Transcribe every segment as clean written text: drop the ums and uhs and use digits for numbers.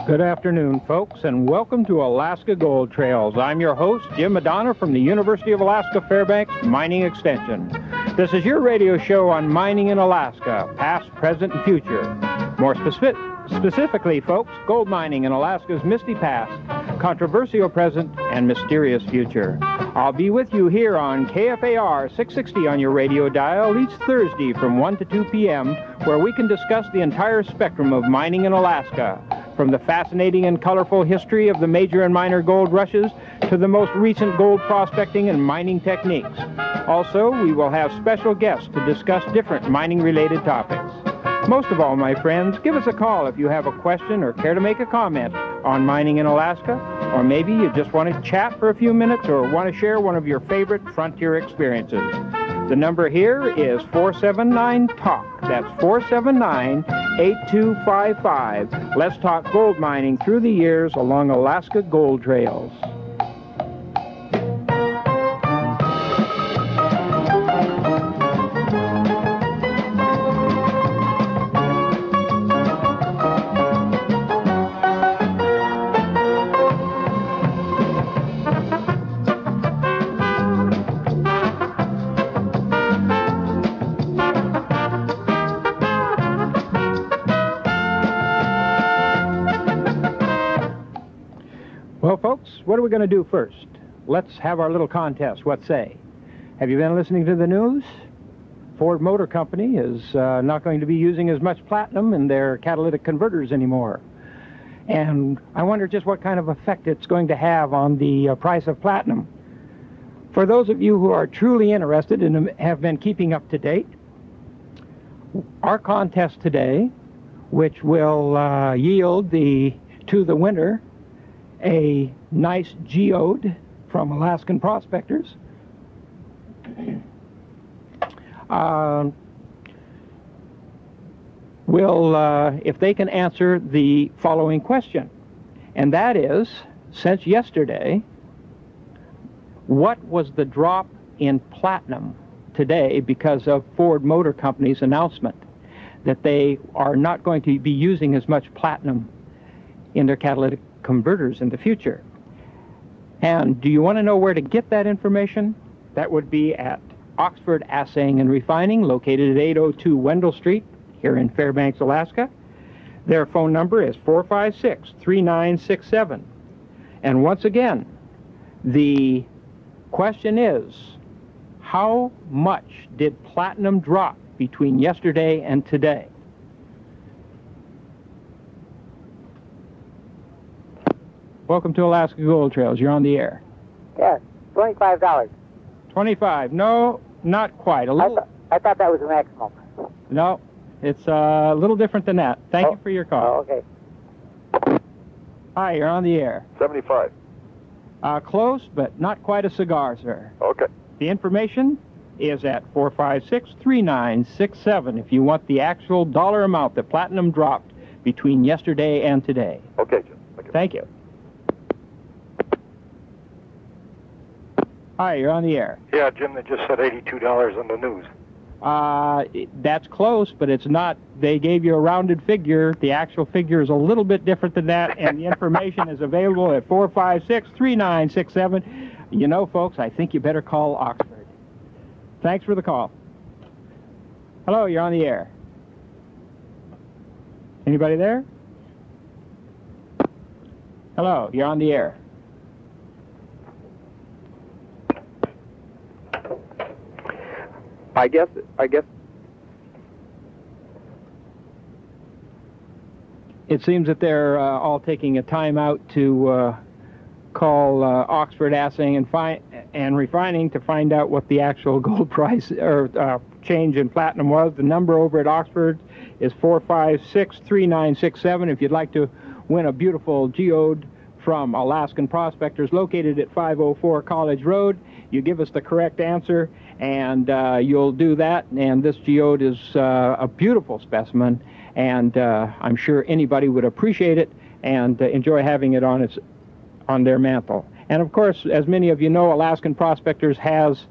Good afternoon, folks, and welcome to Alaska Gold Trails. I'm your host, Jim Madonna from the University of Alaska Fairbanks Mining Extension. This is your radio show on mining in Alaska, past, present, and future. More specifically, folks, gold mining in Alaska's misty past, controversial present, and mysterious future. I'll be with you here on KFAR 660 on your radio dial each Thursday from 1 to 2 p.m., where we can discuss the entire spectrum of mining in Alaska, from the fascinating and colorful history of the major and minor gold rushes to the most recent gold prospecting and mining techniques. Also, we will have special guests to discuss different mining-related topics. Most of all, my friends, give us a call if you have a question or care to make a comment on mining in Alaska, or maybe you just want to chat for a few minutes or want to share one of your favorite frontier experiences. The number here is 479-TALK. That's 479-8255. Let's talk gold mining through the years along Alaska Gold Trails. Well, folks, what are we going to do first? Let's have our little contest. What say? Have you been listening to the news? Ford Motor Company is not going to be using as much platinum in their catalytic converters anymore. And I wonder just what kind of effect it's going to have on the price of platinum. For those of you who are truly interested and have been keeping up to date, our contest today, which will yield to the winner a nice geode from Alaskan Prospectors, will, if they can answer the following question, and that is, since yesterday, what was the drop in platinum today because of Ford Motor Company's announcement that they are not going to be using as much platinum in their catalytic converters in the future? And do you want to know where to get that information? That would be at Oxford Assaying and Refining, located at 802 Wendell Street here in Fairbanks, Alaska. Their phone number is 456-3967. And once again, the question is, how much did platinum drop between yesterday and today? Welcome to Alaska Gold Trails. You're on the air. Yes, $25. 25. No, not quite. A little. I thought that was the maximum. No, it's a little different than that. Thank you for your call. Oh, okay. Hi, you're on the air. 75. Close, but not quite a cigar, sir. Okay. The information is at 456-3967 if you want the actual dollar amount that platinum dropped between yesterday and today. Okay, Jim. Thank you. Hi, you're on the air. Yeah, Jim, they just said $82 on the news. That's close, but it's not. They gave you a rounded figure. The actual figure is a little bit different than that, and the information is available at 456-3967. You know, folks, I think you better call Oxford. Thanks for the call. Hello, you're on the air. Anybody there? Hello, you're on the air. I guess. It seems that they're all taking a time out to call Oxford Assaying and Refining to find out what the actual gold price or change in platinum was. The number over at Oxford is 456-3967 if you'd like to win a beautiful geode from Alaskan Prospectors located at 504 College Road. You give us the correct answer, and you'll do that. And this geode is a beautiful specimen, and I'm sure anybody would appreciate it and enjoy having it on their mantle. And of course, as many of you know, Alaskan Prospectors has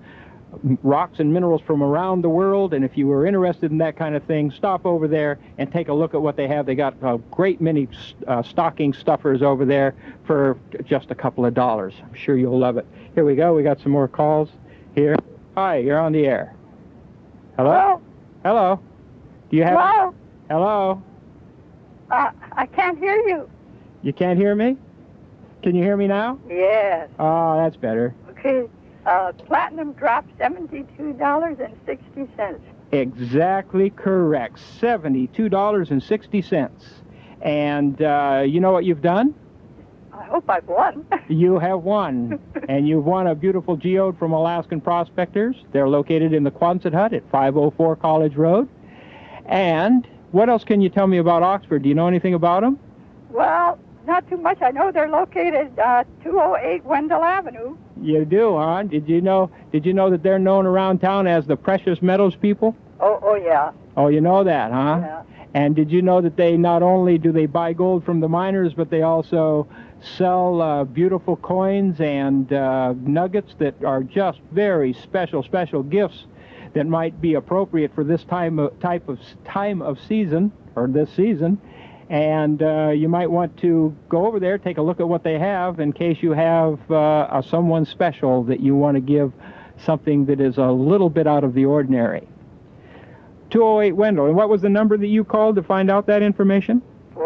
rocks and minerals from around the world, and if you were interested in that kind of thing, stop over there and take a look at what they have. They got a great many stocking stuffers over there for just a couple of dollars. I'm sure you'll love it. Here we go. We got some more calls here. Hi, you're on the air. Hello? Hello? Do you have... Hello? Hello? I can't hear you. You can't hear me? Can you hear me now? Yes. Oh, that's better. Okay. Platinum dropped $72.60. Exactly correct. $72.60. And you know what you've done? I hope I've won. You have won. And you've won a beautiful geode from Alaskan Prospectors. They're located in the Quonset Hut at 504 College Road. And what else can you tell me about Oxford? Do you know anything about them? Well, not too much. I know they're located 208 Wendell Avenue. You do, huh? Did you know that they're known around town as the precious metals people? Oh yeah. Oh, you know that, huh? Yeah. And did you know that they not only do they buy gold from the miners, but they also sell beautiful coins and nuggets that are just very special gifts that might be appropriate for this time of season, or this season. And you might want to go over there, take a look at what they have in case you have someone special that you want to give something that is a little bit out of the ordinary. 208 Wendell. And what was the number that you called to find out that information?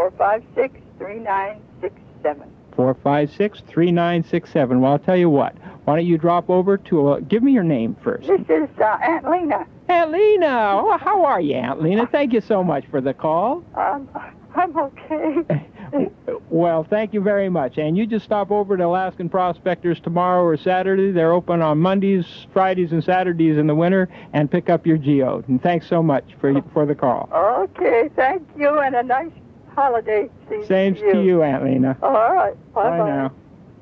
456-3967. 456-3967. Well, I'll tell you what. Why don't you drop over to give me your name first. This is Aunt Lena. Aunt Lena. Oh, how are you, Aunt Lena? Thank you so much for the call. I'm okay. Well, thank you very much. And you just stop over to Alaskan Prospectors tomorrow or Saturday. They're open on Mondays, Fridays, and Saturdays in the winter, and pick up your geode. And thanks so much for the call. Okay, thank you, and a nice holiday season. Same to you, Aunt Lena. All right. Bye-bye. Bye now.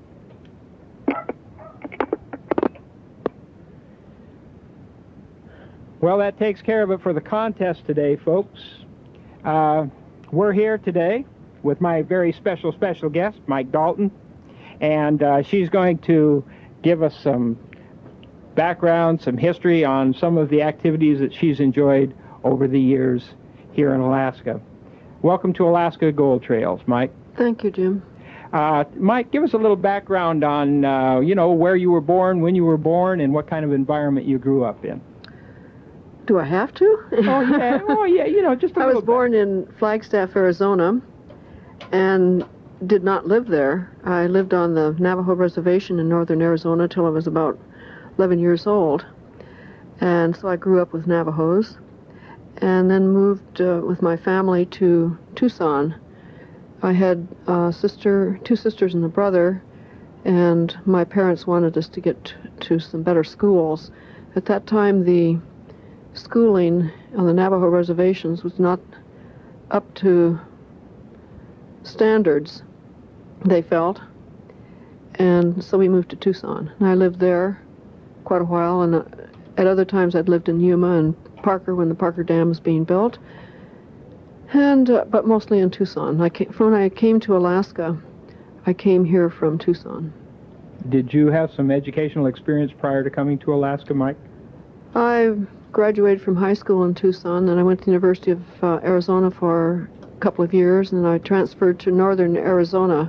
Well, that takes care of it for the contest today, folks. We're here today with my very special guest, Mike Dalton, and she's going to give us some background, some history on some of the activities that she's enjoyed over the years here in Alaska. Welcome to Alaska Gold Trails, Mike. Thank you, Jim. Mike, give us a little background on, where you were born, when you were born, and what kind of environment you grew up in. Do I have to? Oh, yeah, just a little I was born in Flagstaff, Arizona, and did not live there. I lived on the Navajo Reservation in northern Arizona till I was about 11 years old. And so I grew up with Navajos, and then moved with my family to Tucson. I had two sisters and a brother, and my parents wanted us to get to some better schools. At that time, the schooling on the Navajo reservations was not up to standards, they felt, and so we moved to Tucson. And I lived there quite a while, and at other times I'd lived in Yuma and Parker when the Parker Dam was being built, and but mostly in Tucson. When I came to Alaska, I came here from Tucson. Did you have some educational experience prior to coming to Alaska, Mike? I graduated from high school in Tucson, and I went to the University of Arizona for a couple of years, and then I transferred to northern Arizona.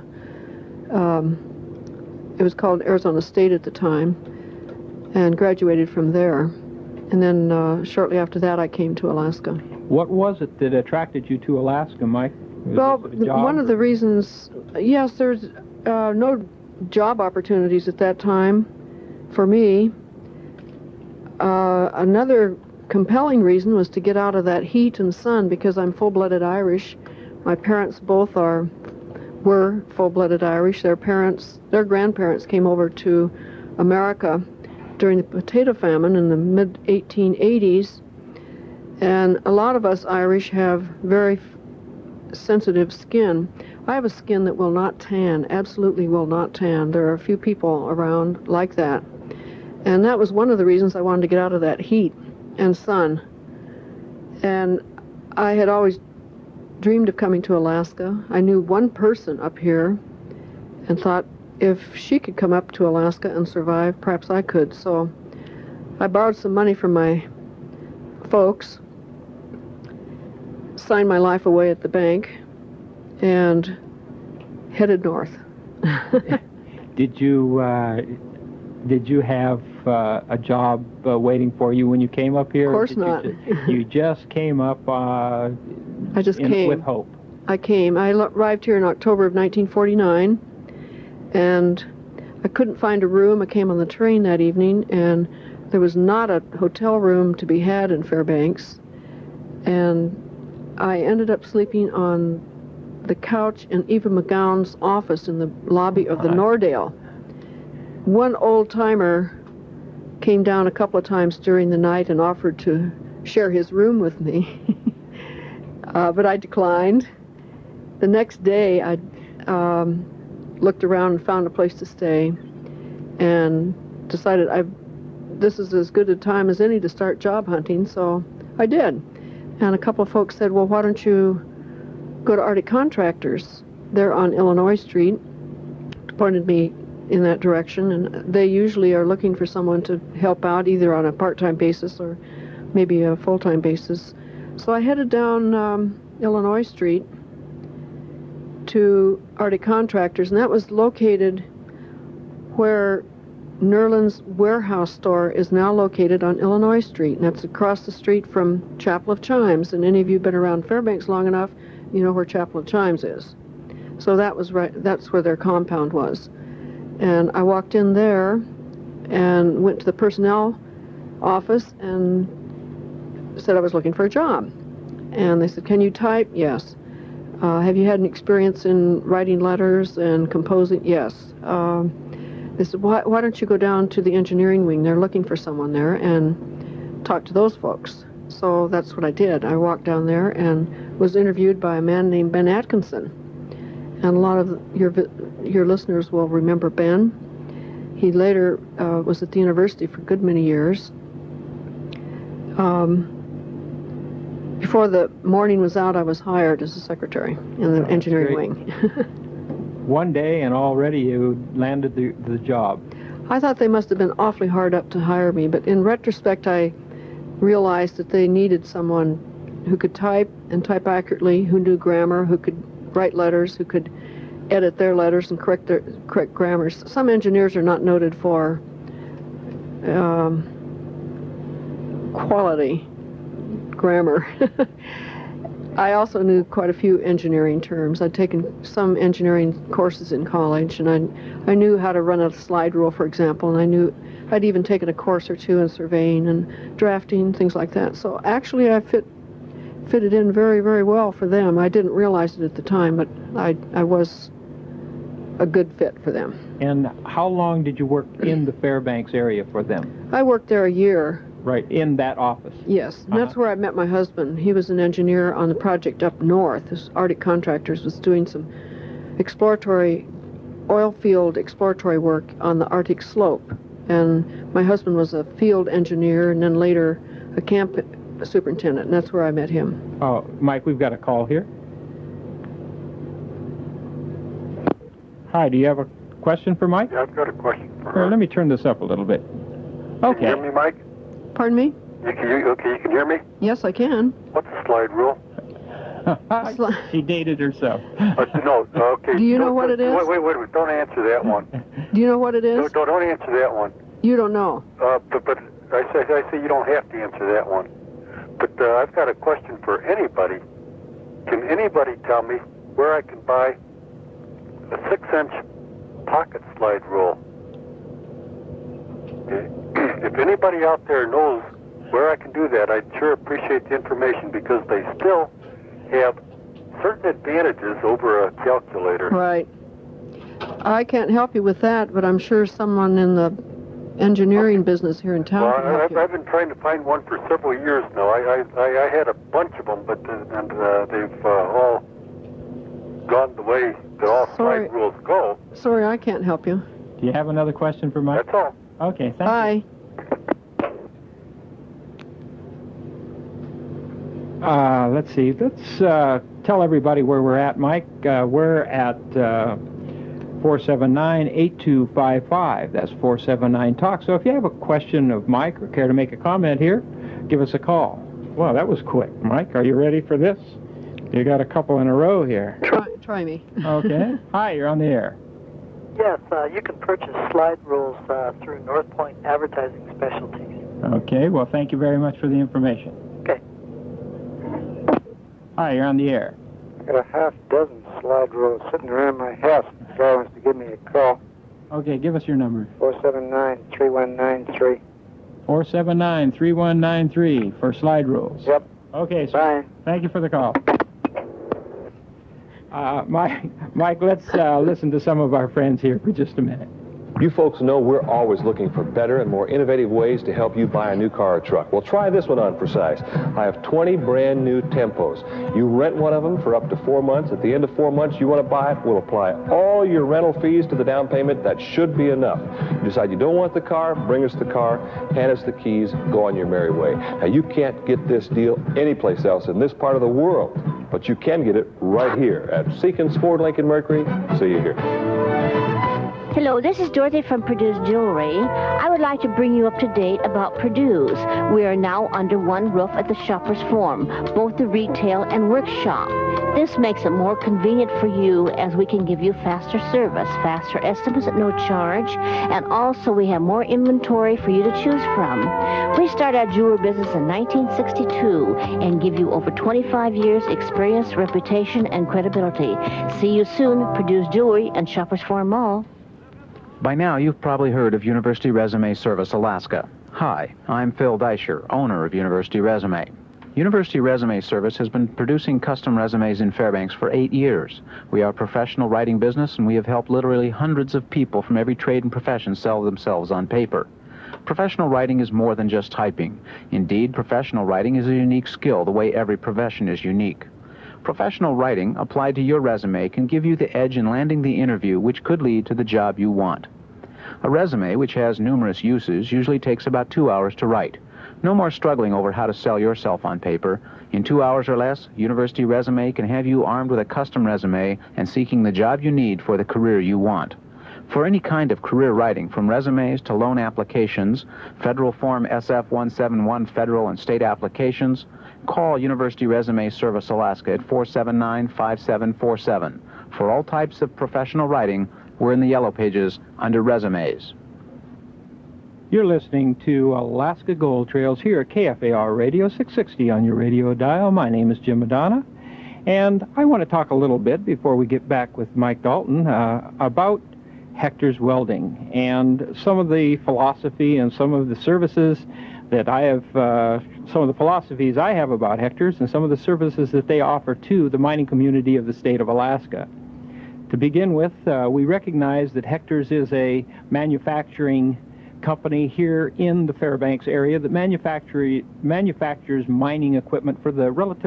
It was called Arizona State at the time, and graduated from there. And then shortly after that, I came to Alaska. What was it that attracted you to Alaska, Mike? Well, one of the reasons, yes, there's no job opportunities at that time for me. Another compelling reason was to get out of that heat and sun, because I'm full-blooded Irish. My parents both were full-blooded Irish. Their grandparents came over to America during the potato famine in the mid-1880s, and a lot of us Irish have very sensitive skin. I have a skin that will not tan, absolutely will not tan. There are a few people around like that. And that was one of the reasons I wanted to get out of that heat and sun. And I had always dreamed of coming to Alaska. I knew one person up here and thought if she could come up to Alaska and survive, perhaps I could. So I borrowed some money from my folks, signed my life away at the bank, and headed north. Did you have a job waiting for you when you came up here? Of course not. You just came up I just came. with hope. I came. I arrived here in October of 1949, and I couldn't find a room. I came on the train that evening, and there was not a hotel room to be had in Fairbanks, and I ended up sleeping on the couch in Eva McGowan's office in the lobby of the Nordale. One old-timer came down a couple of times during the night and offered to share his room with me, but I declined. The next day, I looked around and found a place to stay and decided this is as good a time as any to start job hunting, so I did. And a couple of folks said, well, why don't you go to Arctic Contractors? They're on Illinois Street. Pointed me in that direction, and they usually are looking for someone to help out either on a part-time basis or maybe a full-time basis. So I headed down Illinois Street to Arctic Contractors, and that was located where Nerland's warehouse store is now located on Illinois Street, and that's across the street from Chapel of Chimes. And any of you who've been around Fairbanks long enough, you know where Chapel of Chimes is. So that was right. That's where their compound was. And I walked in there and went to the personnel office and said I was looking for a job. And they said, can you type? Yes. Have you had an experience in writing letters and composing? Yes. They said, why don't you go down to the engineering wing? They're looking for someone there, and talk to those folks. So that's what I did. I walked down there and was interviewed by a man named Ben Atkinson. And a lot of your listeners will remember Ben. He later was at the university for a good many years. Before the morning was out, I was hired as a secretary in the engineering wing. One day, and already you landed the job. I thought they must have been awfully hard up to hire me, but in retrospect, I realized that they needed someone who could type and type accurately, who knew grammar, who could write letters, who could edit their letters and correct grammars. Some engineers are not noted for quality grammar. I also knew quite a few engineering terms. I'd taken some engineering courses in college, and I knew how to run a slide rule, for example, and I'd even taken a course or two in surveying and drafting, things like that. So actually I fitted in very, very well for them. I didn't realize it at the time, but I was a good fit for them. And how long did you work in the Fairbanks area for them? I worked there a year. Right, in that office? Yes, and that's where I met my husband. He was an engineer on the project up north. This Arctic Contractors was doing some oil field exploratory work on the Arctic slope. And my husband was a field engineer and then later a camp superintendent, and that's where I met him. Oh, Mike, we've got a call here. Hi, do you have a question for Mike? Yeah, I've got a question for her. Let me turn this up a little bit. Okay. Can you hear me, Mike? Pardon me? You can hear me? Yes, I can. What's the slide rule? She dated herself. No, okay. Do you know what it is? Wait, don't answer that one. Do you know what it is? No, don't answer that one. You don't know. But I say you don't have to answer that one. But I've got a question for anybody. Can anybody tell me where I can buy a 6-inch pocket slide rule? If anybody out there knows where I can do that, I'd sure appreciate the information, because they still have certain advantages over a calculator. Right. I can't help you with that, but I'm sure someone in the engineering business here in town can help you. I've been trying to find one for several years now. I had a bunch of them, but they've all gone the way that all slide rules go. Sorry, I can't help you. Do you have another question for Mike? That's all. Okay, thank Bye. you. Let's see. Let's tell everybody where we're at, Mike. We're at 479-8255. That's 479-TALK. So if you have a question of Mike or care to make a comment here, give us a call. Well, that was quick. Mike, are you ready for this? You got a couple in a row here. Try me. Okay. Hi, you're on the air. Yes, you can purchase slide rules through North Point Advertising Specialties. Okay, well, thank you very much for the information. Okay. Hi, you're on the air. I got a half dozen slide rules sitting around my house. The guy wants to give me a call. Okay, give us your number. 479-3193. 479-3193 for slide rules. Yep. Okay, sir. Bye. Thank you for the call. Mike, let's listen to some of our friends here for just a minute. You folks know we're always looking for better and more innovative ways to help you buy a new car or truck. Well, try this one on for size. I have 20 brand new Tempos. You rent one of them for up to 4 months. At the end of 4 months, you want to buy it, we'll apply all your rental fees to the down payment. That should be enough. You decide you don't want the car, bring us the car, hand us the keys, go on your merry way. Now, you can't get this deal anyplace else in this part of the world, but you can get it right here at Seekins Ford Lincoln Mercury. See you here. Hello, this is Dorothy from Purdue's Jewelry. I would like to bring you up to date about Purdue's. We are now under one roof at the Shoppers Forum, both the retail and workshop. This makes it more convenient for you as we can give you faster service, faster estimates at no charge, and also we have more inventory for you to choose from. We started our jewelry business in 1962 and give you over 25 years experience, reputation, and credibility. See you soon, Purdue's Jewelry and Shoppers Forum Mall. By now, you've probably heard of University Resume Service Alaska. Hi, I'm Phil Deischer, owner of University Resume. University Resume Service has been producing custom resumes in Fairbanks for 8 years. We are a professional writing business, and we have helped literally hundreds of people from every trade and profession sell themselves on paper. Professional writing is more than just typing. Indeed, professional writing is a unique skill, the way every profession is unique. Professional writing applied to your resume can give you the edge in landing the interview which could lead to the job you want. A resume, which has numerous uses, usually takes about 2 hours to write. No more struggling over how to sell yourself on paper. In 2 hours or less, University Resume can have you armed with a custom resume and seeking the job you need for the career you want. For any kind of career writing, from resumes to loan applications, Federal Form SF-171 federal and state applications, call University Resume Service Alaska at 479-5747. For all types of professional writing, we're in the Yellow Pages under Resumes. You're listening to Alaska Gold Trails here at KFAR Radio 660 on your radio dial. My name is Jim Madonna, and I want to talk a little bit before we get back with Mike Dalton about Hector's Welding and some of the philosophy and some of the services that I have, some of the philosophies I have about Hector's and some of the services that they offer to the mining community of the state of Alaska. To begin with, we recognize that Hector's is a manufacturing company here in the Fairbanks area that manufactures mining equipment for the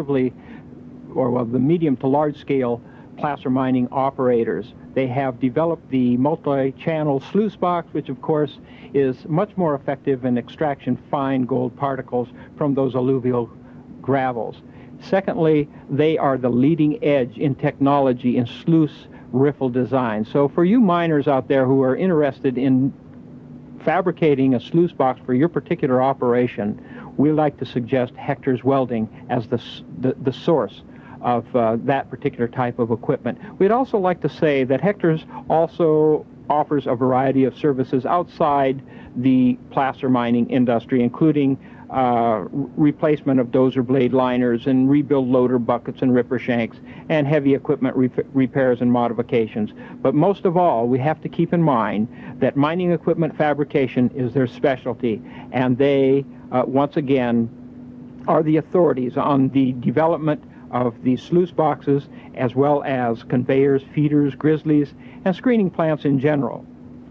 the medium to large scale placer mining operators. They have developed the multi-channel sluice box, which of course is much more effective in extraction fine gold particles from those alluvial gravels. Secondly, they are the leading edge in technology in sluice riffle design. So for you miners out there who are interested in fabricating a sluice box for your particular operation, we like to suggest Hector's Welding as the source of that particular type of equipment. We'd also like to say that Hector's also offers a variety of services outside the placer mining industry, including replacement of dozer blade liners and rebuild loader buckets and ripper shanks and heavy equipment repairs and modifications. But most of all, we have to keep in mind that mining equipment fabrication is their specialty, and they, once again, are the authorities on the development of these sluice boxes, as well as conveyors, feeders, grizzlies, and screening plants in general.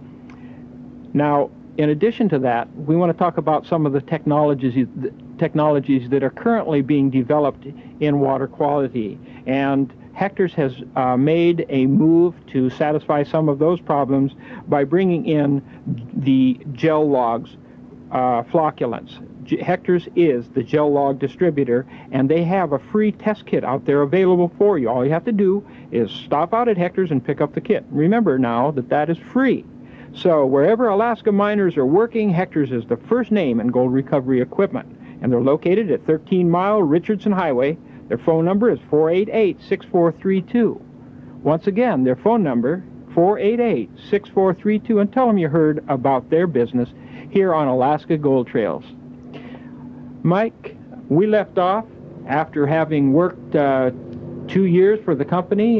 Now, in addition to that, we want to talk about some of the technologies that are currently being developed in water quality. And Hector's has made a move to satisfy some of those problems by bringing in the gel logs flocculants. Hector's is the gel log distributor, and they have a free test kit out there available for you. All you have to do is stop out at Hector's and pick up the kit. Remember now that that is free. So wherever Alaska miners are working, Hector's is the first name in gold recovery equipment, and they're located at 13 Mile Richardson Highway. Their phone number is 488-6432. Once again, their phone number, 488-6432, and tell them you heard about their business here on Alaska Gold Trails. Mike, we left off after having worked 2 years for the company,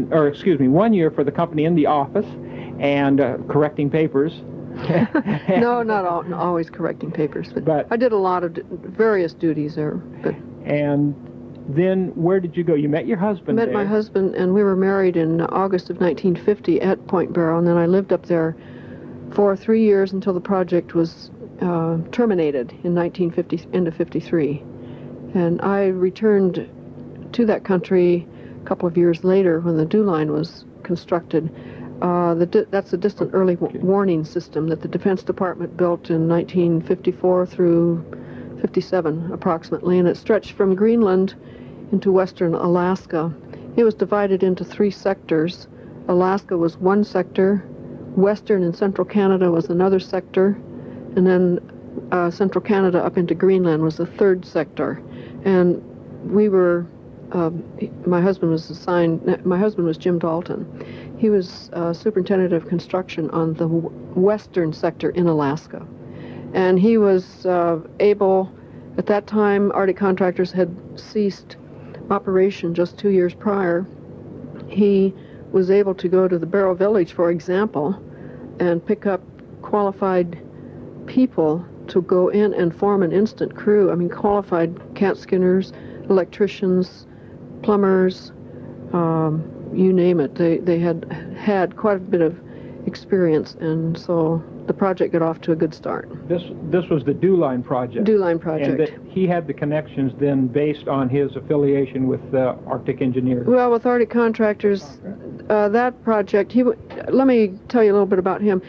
1 year for the company in the office and correcting papers. No, not always correcting papers, but I did a lot of various duties there. And then where did you go? You met your husband there. Met my husband, and we were married in August of 1950 at Point Barrow, and then I lived up there for 3 years until the project was terminated in 1950, end of 53. And I returned to that country a couple of years later when the DEW line was constructed. That's the distant early warning system that the Defense Department built in 1954 through 57 approximately, and it stretched from Greenland into western Alaska. It was divided into 3 sectors. Alaska was one sector, western and central Canada was another sector, and then central Canada up into Greenland was the third sector. And we were, my husband was Jim Dalton. He was superintendent of construction on the western sector in Alaska. And he was able, at that time, Arctic Contractors had ceased operation just 2 years prior. He was able to go to the Barrow Village, for example, and pick up qualified people to go in and form an instant crew. I mean, qualified cat skinners, electricians, plumbers, you name it. They had quite a bit of experience, and so the project got off to a good start. This was the DEW line project. DEW line project. And he had the connections then based on his affiliation with Arctic Engineers. Well, with Arctic Contractors, that project, let me tell you a little bit about him.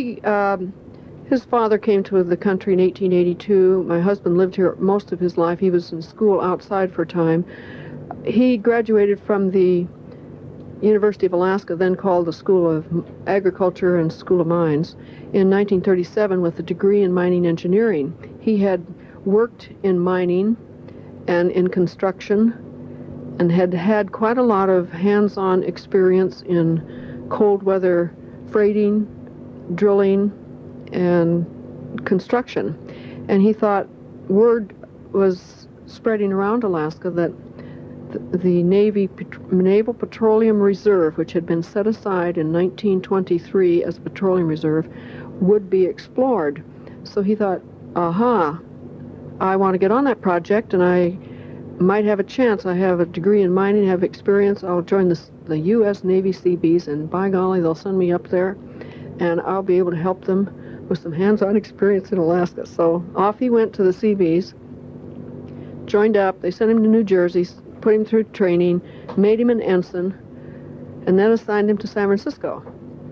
His father came to the country in 1882. My husband lived here most of his life. He was in school outside for a time. He graduated from the University of Alaska, then called the School of Agriculture and School of Mines, in 1937 with a degree in mining engineering. He had worked in mining and in construction and had had quite a lot of hands-on experience in cold weather freighting, drilling, and construction. And he thought word was spreading around Alaska that the Naval Petroleum Reserve, which had been set aside in 1923 as a petroleum reserve, would be explored. So he thought, I want to get on that project, and I might have a chance. I have a degree in mining, have experience. I'll join the U.S. Navy Seabees, and by golly, they'll send me up there, and I'll be able to help them with some hands-on experience in Alaska. So off he went to the Seabees, joined up. They sent him to New Jersey, put him through training, made him an ensign, and then assigned him to San Francisco.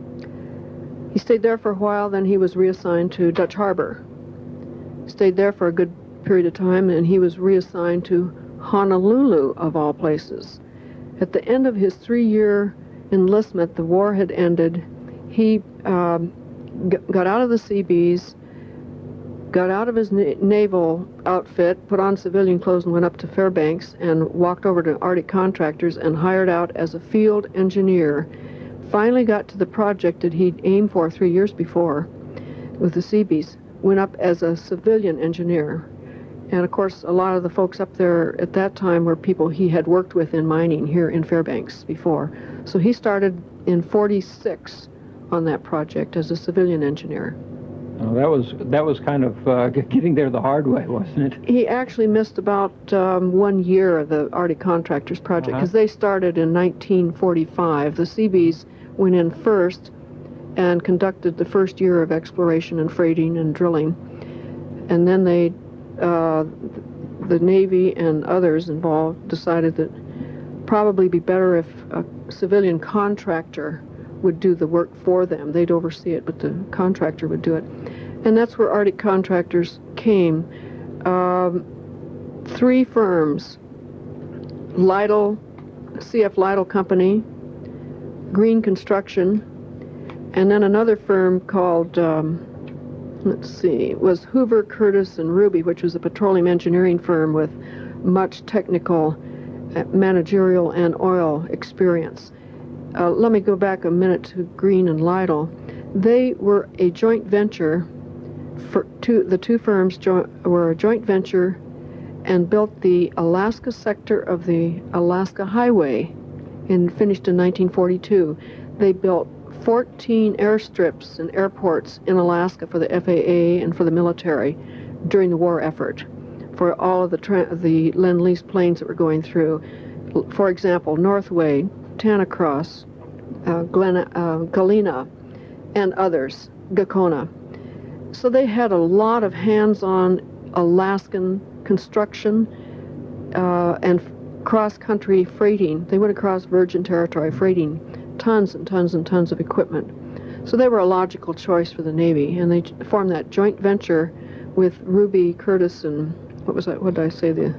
He stayed there for a while, then he was reassigned to Dutch Harbor. Stayed there for a good period of time, and he was reassigned to Honolulu, of all places. At the end of his 3-year enlistment, the war had ended. He got out of the Seabees, got out of his naval outfit, put on civilian clothes, and went up to Fairbanks and walked over to Arctic Contractors and hired out as a field engineer. Finally got to the project that he'd aimed for 3 years before with the Seabees. Went up as a civilian engineer. And of course, a lot of the folks up there at that time were people he had worked with in mining here in Fairbanks before. So he started in 46 on that project as a civilian engineer. Oh, that was kind of getting there the hard way, wasn't it? He actually missed about 1 year of the Arctic Contractors project because they started in 1945. The Seabees went in first and conducted the first year of exploration and freighting and drilling. And then they, the Navy and others involved decided that probably be better if a civilian contractor would do the work for them. They'd oversee it, but the contractor would do it. And that's where Arctic Contractors came. 3 firms, Lytle, C.F. Lytle Company, Green Construction, and then another firm called, was Hoover, Curtis, and Ruby, which was a petroleum engineering firm with much technical, managerial, and oil experience. Let me go back a minute to Green and Lytle. They were a joint venture. The two firms were a joint venture and built the Alaska sector of the Alaska Highway and finished in 1942. They built 14 airstrips and airports in Alaska for the FAA and for the military during the war effort for all of the Lend-Lease planes that were going through. For example, Northway, Tanacross, Galena, and others, Gakona. So they had a lot of hands-on Alaskan construction and cross-country freighting. They went across Virgin Territory freighting tons and tons and tons of equipment. So they were a logical choice for the Navy, and they formed that joint venture with Ruby, Curtis, and what did I say? The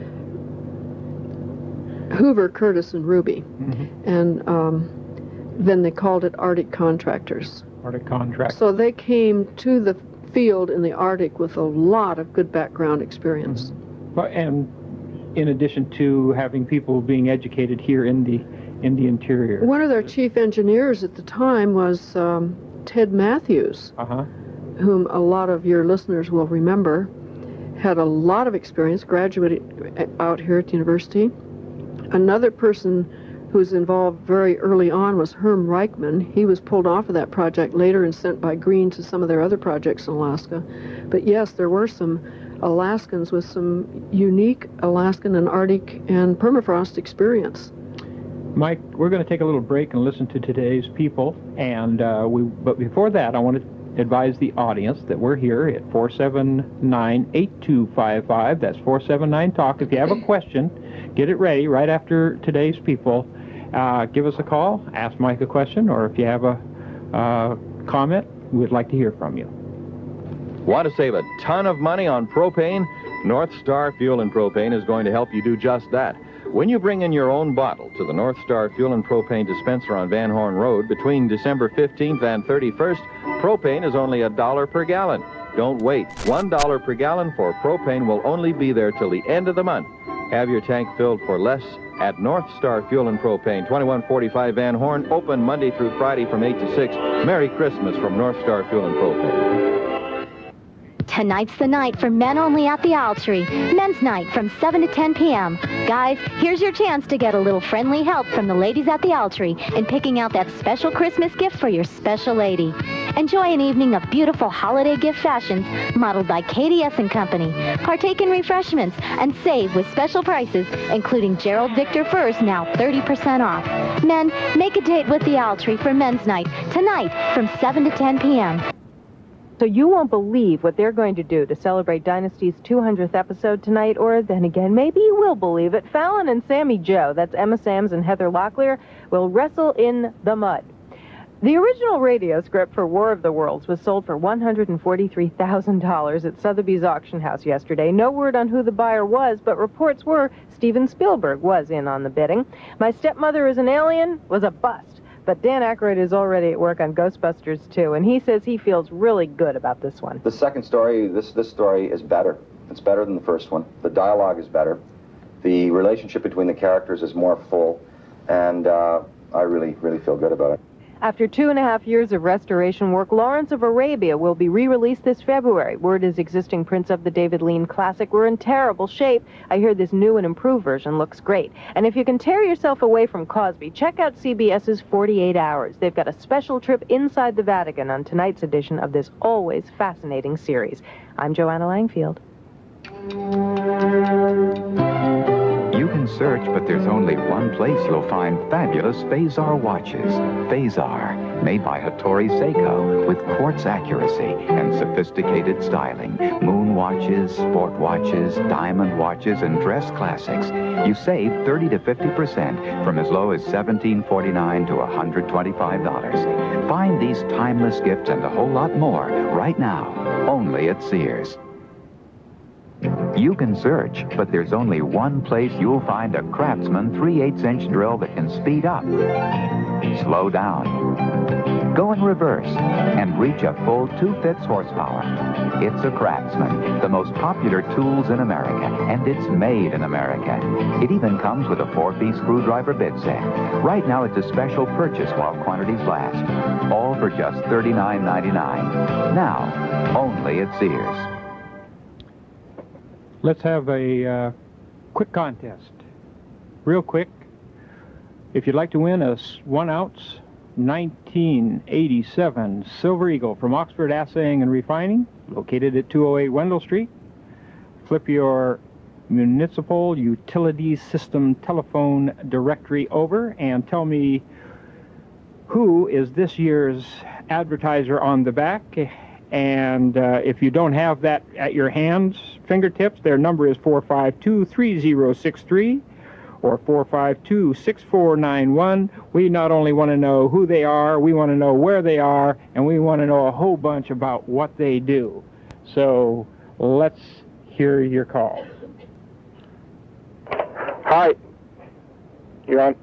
Hoover, Curtis, and Ruby. Mm-hmm. And then they called it Arctic Contractors. Arctic Contractors. So they came to the field in the Arctic with a lot of good background experience. Mm-hmm. And in addition to having people being educated here in the interior. One of their chief engineers at the time was Ted Matthews, whom a lot of your listeners will remember, had a lot of experience, graduated out here at the university. Another person who was involved very early on was Herm Reichman. He was pulled off of that project later and sent by Green to some of their other projects in Alaska. But yes, there were some Alaskans with some unique Alaskan and Arctic and permafrost experience. Mike, we're going to take a little break and listen to today's people, and but before that, I want to advise the audience that we're here at 479-8255. That's 479-TALK. If you have a question, get it ready right after today's people. Give us a call, ask Mike a question, or if you have a comment, we'd like to hear from you. Want to save a ton of money on propane? North Star Fuel and Propane is going to help you do just that. When you bring in your own bottle to the North Star Fuel and Propane dispenser on Van Horn Road between December 15th and 31st, propane is only $1 per gallon. Don't wait. $1 per gallon for propane will only be there till the end of the month. Have your tank filled for less at North Star Fuel and Propane, 2145 Van Horn, open Monday through Friday from 8 to 6. Merry Christmas from North Star Fuel and Propane. Tonight's the night for men only at the Owl Tree. Men's night from 7 to 10 p.m. Guys, here's your chance to get a little friendly help from the ladies at the Owl Tree in picking out that special Christmas gift for your special lady. Enjoy an evening of beautiful holiday gift fashions modeled by KDS & Company. Partake in refreshments and save with special prices, including Gerald Victor furs now 30% off. Men, make a date with the Owl Tree for men's night tonight from 7 to 10 p.m. So you won't believe what they're going to do to celebrate Dynasty's 200th episode tonight, or then again, maybe you will believe it. Fallon and Sammy Joe, that's Emma Sams and Heather Locklear, will wrestle in the mud. The original radio script for War of the Worlds was sold for $143,000 at Sotheby's auction house yesterday. No word on who the buyer was, but reports were Steven Spielberg was in on the bidding. My Stepmother is an Alien was a bust. But Dan Aykroyd is already at work on Ghostbusters 2, and he says he feels really good about this one. The second story, this story is better. It's better than the first one. The dialogue is better. The relationship between the characters is more full, and I really, really feel good about it. After 2.5 years of restoration work, Lawrence of Arabia will be re-released this February. Word is existing prints of the David Lean classic were in terrible shape. I hear this new and improved version looks great. And if you can tear yourself away from Cosby, check out CBS's 48 Hours. They've got a special trip inside the Vatican on tonight's edition of this always fascinating series. I'm Joanna Langfield. You can search, but there's only one place you'll find fabulous Phasar watches. Phasar, made by Hattori Seiko, with quartz accuracy and sophisticated styling. Moon watches, sport watches, diamond watches, and dress classics. You save 30 to 50% from as low as $17.49 to $125. Find these timeless gifts and a whole lot more right now, only at Sears. You can search, but there's only one place you'll find a Craftsman 3/8-inch drill that can speed up, slow down, go in reverse, and reach a full 2/5 horsepower. It's a Craftsman, the most popular tools in America, and it's made in America. It even comes with a 4-piece screwdriver bit set. Right now, it's a special purchase while quantities last. All for just $39.99. Now, only at Sears. Let's have a quick contest. Real quick. If you'd like to win a 1-ounce 1987 Silver Eagle from Oxford Assaying and Refining, located at 208 Wendell Street, flip your municipal utilities system telephone directory over and tell me who is this year's advertiser on the back. And if you don't have that at your fingertips, their number is 452-3063 or 452-6491. We not only want to know who they are, we want to know where they are, and we want to know a whole bunch about what they do. So let's hear your call. Hi. You're on.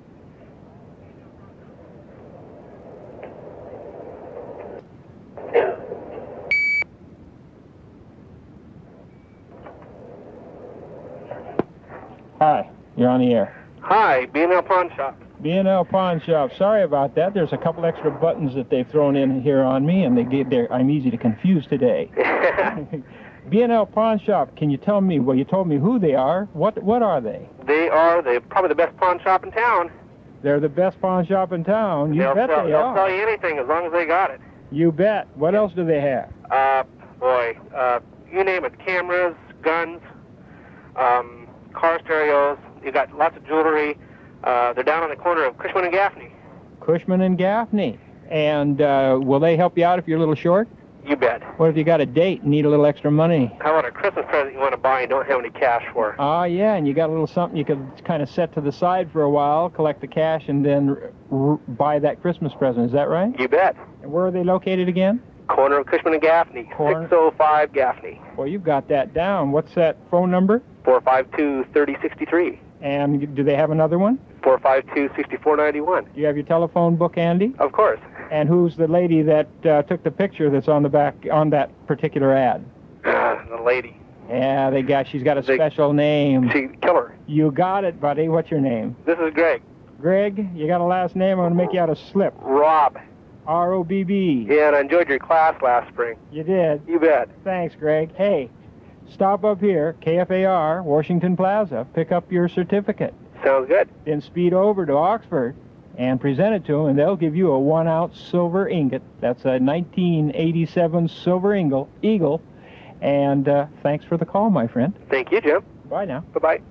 Hi, you're on the air. Hi, B&L Pawn Shop. B&L Pawn Shop. Sorry about that. There's a couple extra buttons that they've thrown in here on me, and I'm easy to confuse today. B&L Pawn Shop, can you tell me, well, you told me who they are. What are they? They're probably the best pawn shop in town. They're the best pawn shop in town. You bet they are. They'll sell you anything as long as they got it. You bet. What else do they have? You name it. Cameras, guns, car stereos. You got lots of jewelry. They're down on the corner of Cushman and Gaffney. Cushman and Gaffney. And will they help you out if you're a little short? You bet. What if you got a date and need a little extra money? How about a Christmas present you want to buy and don't have any cash for? Yeah, and you got a little something you could kind of set to the side for a while, collect the cash, and then buy that Christmas present. Is that right? You bet. And where are they located again? Corner of Cushman and Gaffney, 605 Gaffney. Well, you've got that down. What's that phone number? 452-3063. And do they have another one? 452-6491. Do you have your telephone book handy? Of course. And who's the lady that took the picture that's on the back on that particular ad? The lady. Yeah, she's got a special name. Killer. You got it, buddy. What's your name? This is Greg. Greg, you got a last name? I'm going to make you out a slip. Robb. R-O-B-B. Yeah, and I enjoyed your class last spring. You did? You bet. Thanks, Greg. Hey, stop up here, KFAR, Washington Plaza, pick up your certificate. Sounds good. Then speed over to Oxford and present it to them, and they'll give you a 1-ounce silver ingot. That's a 1987 Silver Eagle. And thanks for the call, my friend. Thank you, Jim. Bye now. Bye-bye.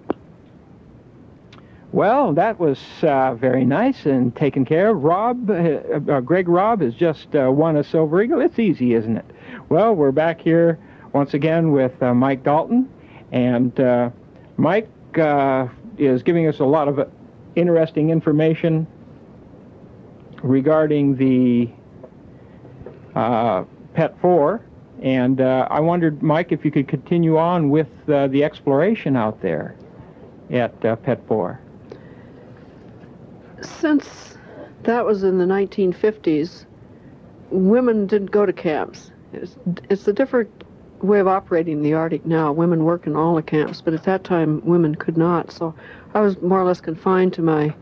Well, that was very nice and taken care of. Greg Robb has just won a Silver Eagle. It's easy, isn't it? Well, we're back here once again with Mike Dalton. And Mike is giving us a lot of interesting information regarding the Pet 4. And I wondered, Mike, if you could continue on with the exploration out there at Pet 4. Since that was in the 1950s, women didn't go to camps. It's a different way of operating in the Arctic now. Women work in all the camps, but at that time, women could not. So I was more or less confined to my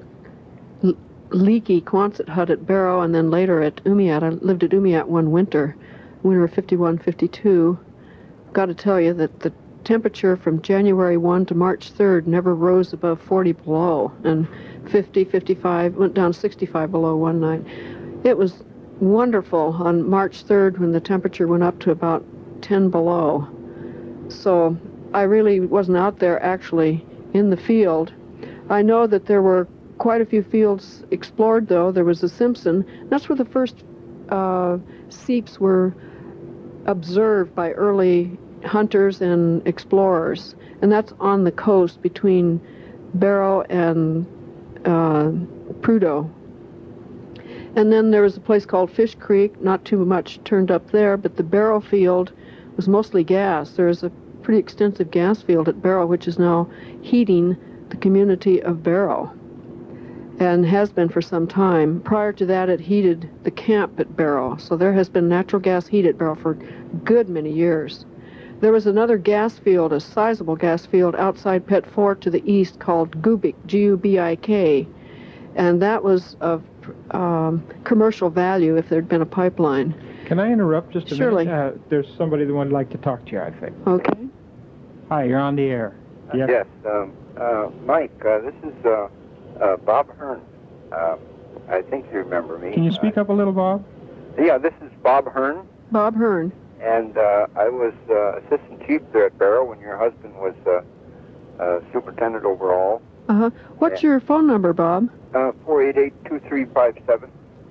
leaky Quonset hut at Barrow, and then later at Umiat. I lived at Umiat one winter of 51, 52. Got to tell you that the temperature from January 1 to March 3rd never rose above 40 below, and 50, 55, went down 65 below one night. It was wonderful on March 3rd when the temperature went up to about 10 below. So I really wasn't out there actually in the field. I know that there were quite a few fields explored, though. There was the Simpson. That's where the first seeps were observed by early hunters and explorers, and that's on the coast between Barrow and Prudhoe. And then there was a place called Fish Creek. Not too much turned up there, but the Barrow field was mostly gas. There was a pretty extensive gas field at Barrow, which is now heating the community of Barrow, and has been for some time. Prior to that, it heated the camp at Barrow, so there has been natural gas heat at Barrow for a good many years. There was another gas field, a sizable gas field outside Pet Fort to the east called Gubik, G-U-B-I-K, and that was of commercial value if there'd been a pipeline. Can I interrupt just a Surely. minute? There's somebody that would like to talk to you, I think. Okay. Hi, you're on the air. Yes, Mike, this is Bob Hearn. I think you remember me. Can you speak up a little, Bob? Yeah, this is Bob Hearn. Bob Hearn. And I was assistant chief there at Barrow when your husband was superintendent overall. Uh-huh. What's your phone number, Bob? 488-2357.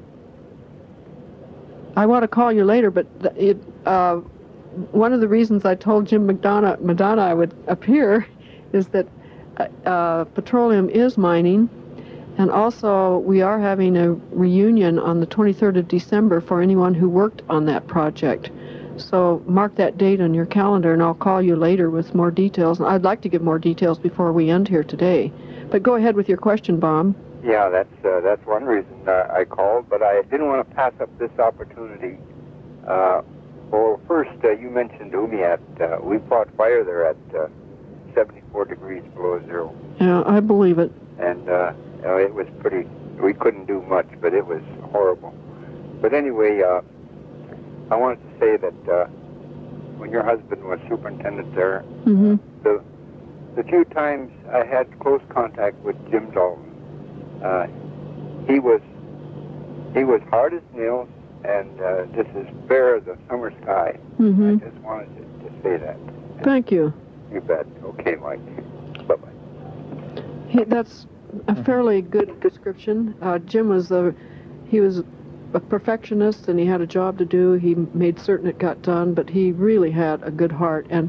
I want to call you later, but one of the reasons I told Jim Madonna I would appear is that petroleum is mining, and also we are having a reunion on the 23rd of December for anyone who worked on that project. So mark that date on your calendar, and I'll call you later with more details. And I'd like to give more details before we end here today. But go ahead with your question, Bob. Yeah, that's one reason I called, but I didn't want to pass up this opportunity. Well, first, you mentioned Umiat. We fought fire there at 74 degrees below zero. Yeah, I believe it. And it was pretty, we couldn't do much, but it was horrible. But anyway, I wanted to say that when your husband was superintendent there, mm-hmm. the few times I had close contact with Jim Dalton, he was hard as nails and just as fair as a summer sky. Mm-hmm. I just wanted to say that. Thank you. You bet. Okay, Mike. Bye-bye. That's a fairly good description. Jim was a perfectionist, and he had a job to do. He made certain it got done, but he really had a good heart. And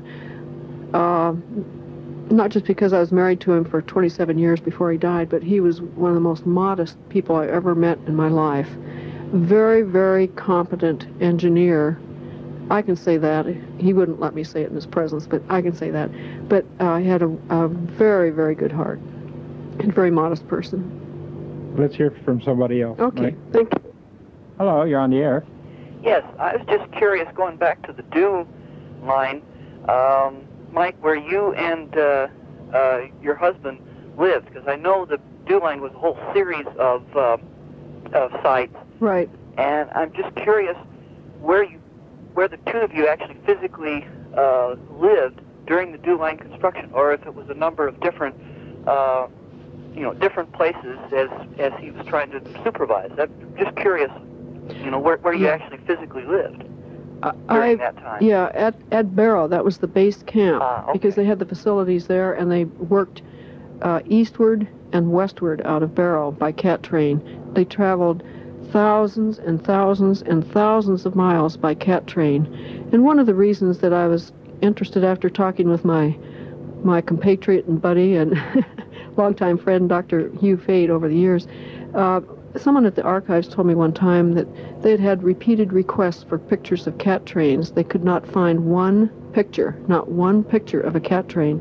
not just because I was married to him for 27 years before he died, but he was one of the most modest people I ever met in my life. Very, very competent engineer. I can say that. He wouldn't let me say it in his presence, but I can say that. But he had a very, very good heart and very modest person. Let's hear from somebody else. Okay, Mike. thank you. Hello, you're on the air. Yes, I was just curious, going back to the DEW line, Mike, where you and your husband lived, because I know the DEW line was a whole series of sites. Right. And I'm just curious where the two of you actually physically lived during the DEW line construction, or if it was a number of different, different places as he was trying to supervise. I'm just curious, where you actually physically lived during that time. Yeah, at Barrow, that was the base camp, okay. Because they had the facilities there, and they worked eastward and westward out of Barrow by cat train. They traveled thousands and thousands and thousands of miles by cat train. And one of the reasons that I was interested after talking with my compatriot and buddy and longtime friend, Dr. Hugh Fade, over the years, someone at the archives told me one time that they had had repeated requests for pictures of cat trains. They could not find not one picture of a cat train.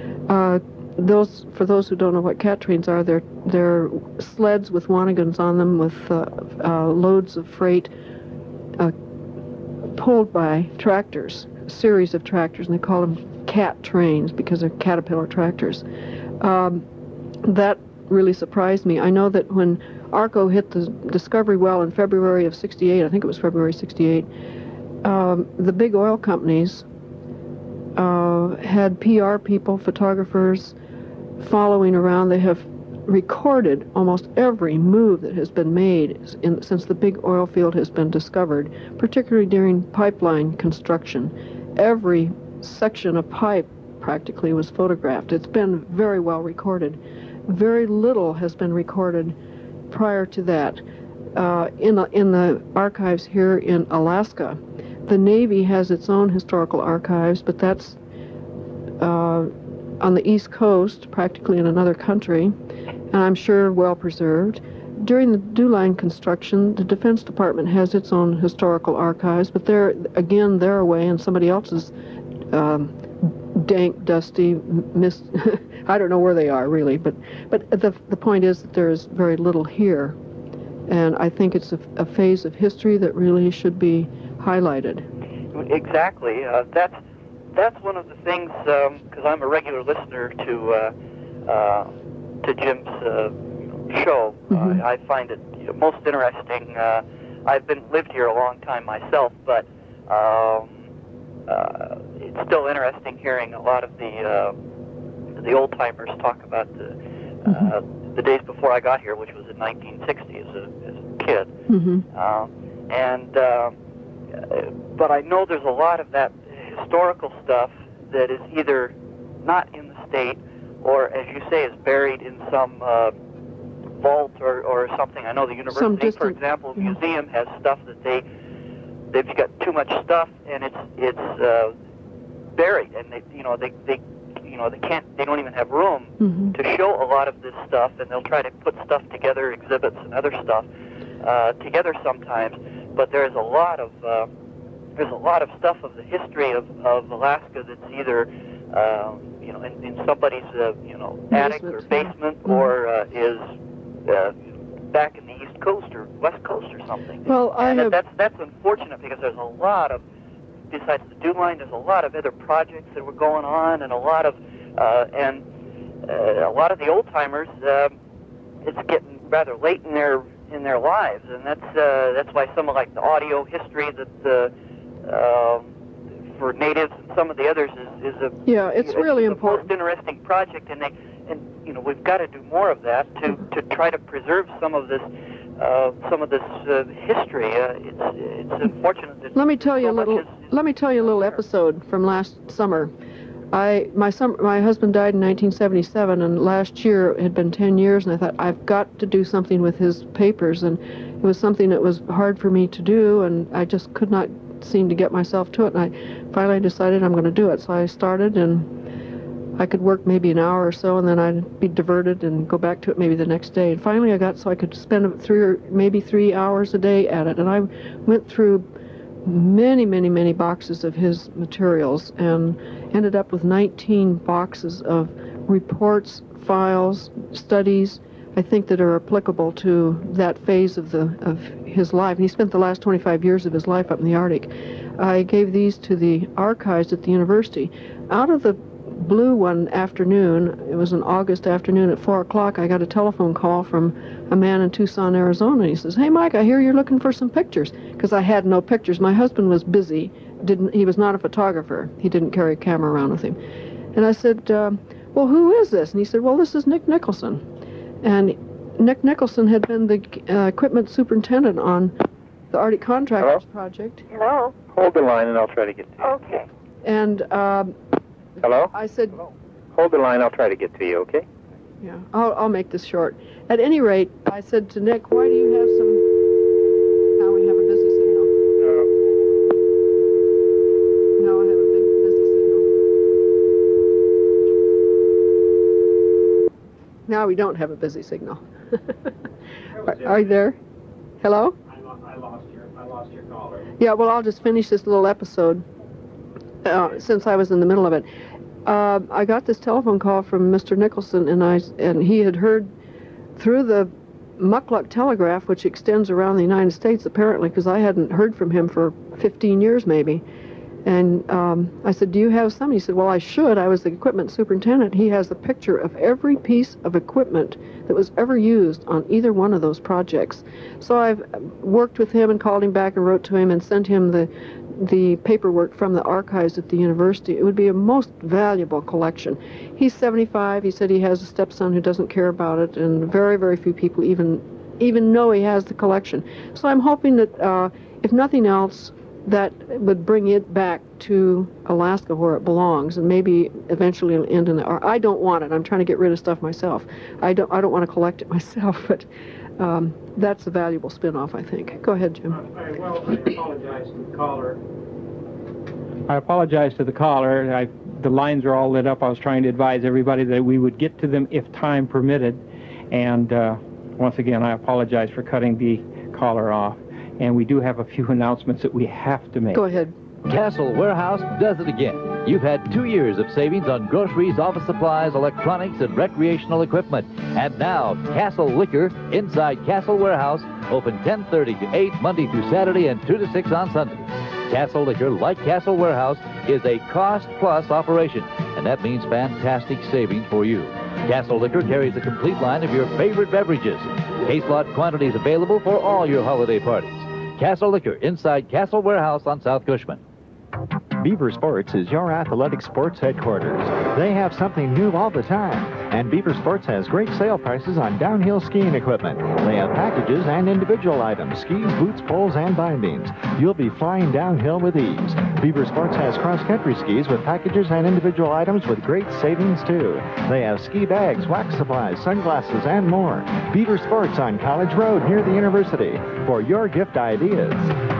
For those who don't know what cat trains are, they're sleds with wanigans on them with loads of freight pulled by tractors, a series of tractors, and they call them cat trains because they're caterpillar tractors. That really surprised me. I know that when ARCO hit the Discovery well in February of 68, I think it was February 68, the big oil companies had PR people, photographers, following around. They have recorded almost every move that has been made since the big oil field has been discovered, particularly during pipeline construction. Every section of pipe practically was photographed. It's been very well recorded. Very little has been recorded prior to that. In the archives here in Alaska, the Navy has its own historical archives, but that's on the East Coast, practically in another country, and I'm sure well preserved. During the DEW line construction, the Defense Department has its own historical archives, but they're away in somebody else's dank, dusty, mist. I don't know where they are really, but the point is that there is very little here, and I think it's a phase of history that really should be highlighted. Exactly. That's one of the things, because I'm a regular listener to Jim's show. Mm-hmm. I find it most interesting. I've lived here a long time myself, but it's still interesting hearing a lot of the old timers talk about the days before I got here, which was in 1960 as a kid. Mm-hmm. But I know there's a lot of that historical stuff that is either not in the state or, as you say, is buried in some vault or something. I know the university, for example, museum has stuff that they've got too much stuff and it's buried, and they don't even have room to show a lot of this stuff, and they'll try to put stuff together, exhibits and other stuff together sometimes. But there's a lot of stuff of the history of Alaska that's either in somebody's attic or basement or is back in the East Coast or West Coast or something. Well, that's unfortunate, because there's a lot of, besides the Dew Line, there's a lot of other projects that were going on, and a lot of the old timers. It's getting rather late in their lives, and that's why some of like the audio history that for natives and some of the others is it's really important. Most interesting project, and we've got to do more of that to try to preserve some of this history. It's unfortunate that Let me tell you a little episode from last summer. My husband died in 1977, and last year it had been 10 years, and I thought, I've got to do something with his papers, and it was something that was hard for me to do, and I just could not seem to get myself to it, and I finally decided I'm going to do it. So I started, and I could work maybe an hour or so, and then I'd be diverted and go back to it maybe the next day. And finally I got so I could spend 3 hours a day at it, and I went through many boxes of his materials and ended up with 19 boxes of reports, files, studies, I think, that are applicable to that phase of his life. And he spent the last 25 years of his life up in the Arctic. I gave these to the archives at the university. Out of the blue one afternoon, it was an August afternoon at 4 o'clock, I got a telephone call from a man in Tucson, Arizona. He says, "Hey, Mike, I hear you're looking for some pictures," because I had no pictures. My husband was busy. He was not a photographer. He didn't carry a camera around with him. And I said, well, who is this? And he said, well, this is Nick Nicholson. And Nick Nicholson had been the equipment superintendent on the Arctic Contractors Project. Hello? Hold the line and I'll try to get to you. Okay. And hello? I said, hold the line, I'll try to get to you, okay? Yeah, I'll make this short. At any rate, I said to Nick, why do you have some... Now we have a busy signal. No, I have a busy signal. Now we don't have a busy signal. Are you there? Hello? I lost your caller. Yeah, well, I'll just finish this little episode since I was in the middle of it. I got this telephone call from Mr. Nicholson, and he had heard through the Mukluk telegraph, which extends around the United States apparently, because I hadn't heard from him for 15 years maybe. And I said, do you have some? He said, well, I should. I was the equipment superintendent. He has a picture of every piece of equipment that was ever used on either one of those projects. So I've worked with him and called him back and wrote to him and sent him the paperwork from the archives at the university. It would be a most valuable collection. He's 75. He said he has a stepson who doesn't care about it, and very, very few people even know he has the collection. So I'm hoping that, if nothing else, that would bring it back to Alaska where it belongs, and maybe eventually it'll end in the... I don't want it. I'm trying to get rid of stuff myself. I don't want to collect it myself, but that's a valuable spin-off, I think. Go ahead, Jim. I apologize to the caller. The lines are all lit up. I was trying to advise everybody that we would get to them if time permitted. And once again, I apologize for cutting the caller off. And we do have a few announcements that we have to make. Go ahead. Castle Warehouse does it again. You've had 2 years of savings on groceries, office supplies, electronics, and recreational equipment. And now, Castle Liquor inside Castle Warehouse, open 10:30 to 8 Monday through Saturday and 2 to 6 on Sunday. Castle Liquor, like Castle Warehouse, is a cost-plus operation, and that means fantastic savings for you. Castle Liquor carries a complete line of your favorite beverages. Case lot quantities available for all your holiday parties. Castle Liquor inside Castle Warehouse on South Cushman. Beaver Sports is your athletic sports headquarters. They have something new all the time, and Beaver Sports has great sale prices on downhill skiing equipment. They have packages and individual items, skis, boots, poles, and bindings. You'll be flying downhill with ease. Beaver Sports has cross-country skis with packages and individual items with great savings, too. They have ski bags, wax supplies, sunglasses, and more. Beaver Sports on College Road near the university for your gift ideas.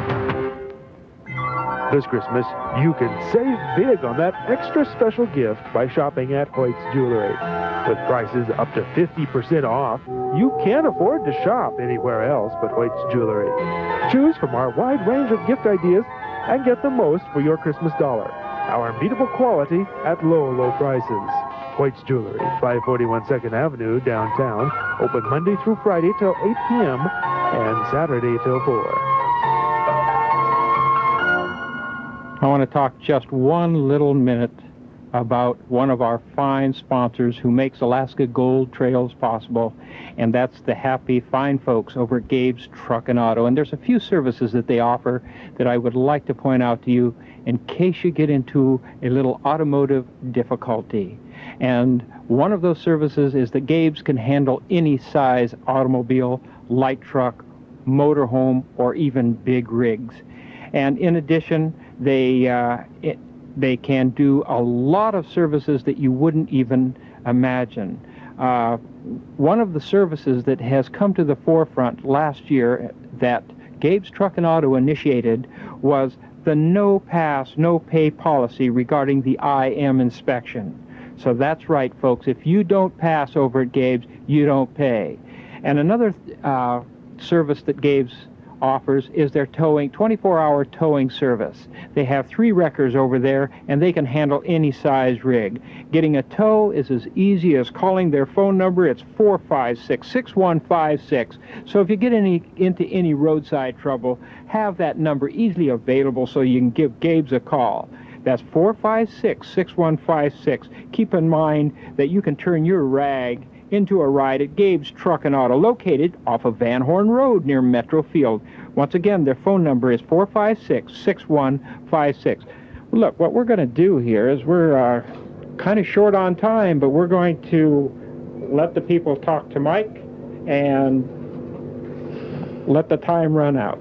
This Christmas, you can save big on that extra special gift by shopping at Hoyt's Jewelry. With prices up to 50% off, you can't afford to shop anywhere else but Hoyt's Jewelry. Choose from our wide range of gift ideas and get the most for your Christmas dollar. Our unbeatable quality at low, low prices. Hoyt's Jewelry, 541 2nd Avenue, downtown. Open Monday through Friday till 8 p.m. and Saturday till 4. I want to talk just one little minute about one of our fine sponsors who makes Alaska Gold Trails possible, and that's the happy, fine folks over at Gabe's Truck and Auto. And there's a few services that they offer that I would like to point out to you in case you get into a little automotive difficulty. And one of those services is that Gabe's can handle any size automobile, light truck, motorhome, or even big rigs. And in addition, they can do a lot of services that you wouldn't even imagine. One of the services that has come to the forefront last year that Gabe's Truck and Auto initiated was the no pass, no pay policy regarding the IM inspection. So that's right, folks. If you don't pass over at Gabe's, you don't pay. And another service that Gabe's offers is their towing, 24-hour towing service. They have 3 wreckers over there, and they can handle any size rig. Getting a tow is as easy as calling their phone number. It's 456-6156. So if you get into any roadside trouble, have that number easily available so you can give Gabe's a call. That's 456-6156. Keep in mind that you can turn your rag into a ride at Gabe's Truck and Auto, located off of Van Horn Road near Metro Field. Once again, their phone number is 456-6156. Look, what we're going to do here is we're kind of short on time, but we're going to let the people talk to Mike and let the time run out.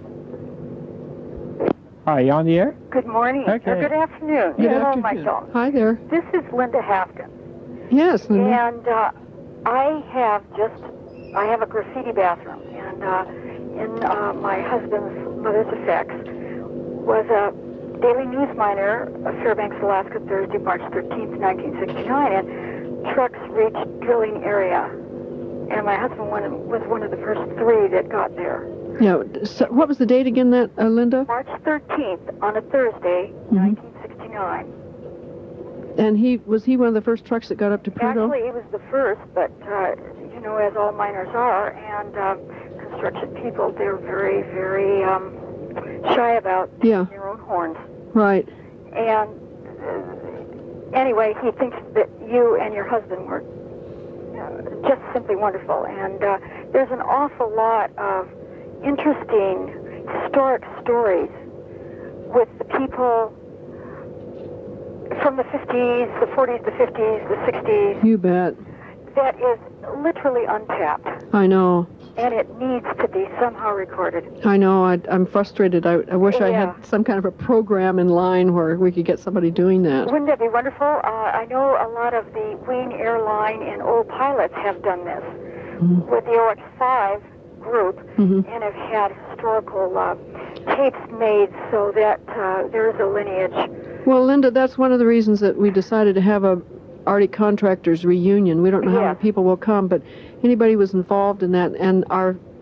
Hi, you on the air? Good morning. Okay. Or good afternoon. Good Hello, afternoon. Michael. Hi there. This is Linda Hafton. Yes, Linda. And I have a graffiti bathroom, and in my husband's mother's effects was a Daily News Miner of Fairbanks, Alaska, Thursday, March 13th, 1969, and trucks reached drilling area. And my husband was one of the first 3 that got there. Yeah. So what was the date again, that Linda? March 13th on a Thursday, 1969. And was he one of the first trucks that got up to Prudhoe? Actually, he was the first, but, as all miners are, and construction people, they're very, very shy about their own horns. Right. And anyway, he thinks that you and your husband were just simply wonderful. And there's an awful lot of interesting historic stories with the people from the 50s, the 40s, the 50s, the 60s. You bet. That is literally untapped. I know. And it needs to be somehow recorded. I know. I'm frustrated. I wish I had some kind of a program in line where we could get somebody doing that. Wouldn't that be wonderful? I know a lot of the Wing Airline and old pilots have done this with the OX-5 group and have had historical tapes made so that there is a lineage. Well, Linda, that's one of the reasons that we decided to have a Arctic Contractors reunion. We don't know how many people will come, but anybody was involved in that, and our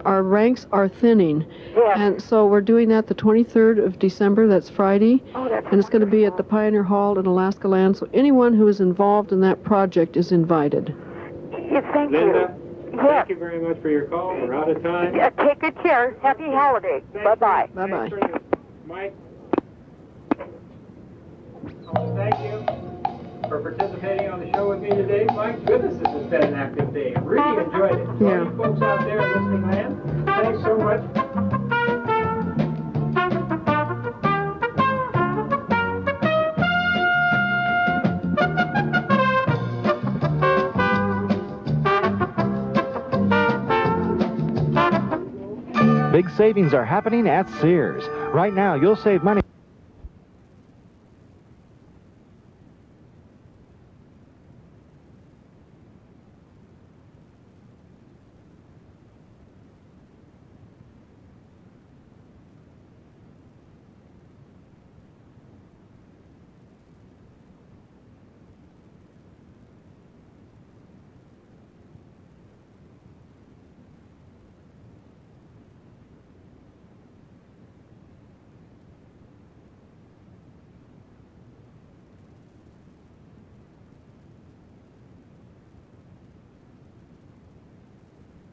our ranks are thinning. Yes. And so we're doing that the 23rd of December, that's Friday. Oh, that's and it's going to be at the Pioneer Hall in Alaska Land, so anyone who is involved in that project is invited. Yes, thank Linda, you. thank you very much for your call. We're out of time. Yeah, take good care. Happy holiday. Bye-bye. Bye-bye. Mike, thank you for participating on the show with me today. My goodness, this has been an active day. I really enjoyed it. Yeah. All you folks out there in listening land, thanks so much. Big savings are happening at Sears. Right now, you'll save money.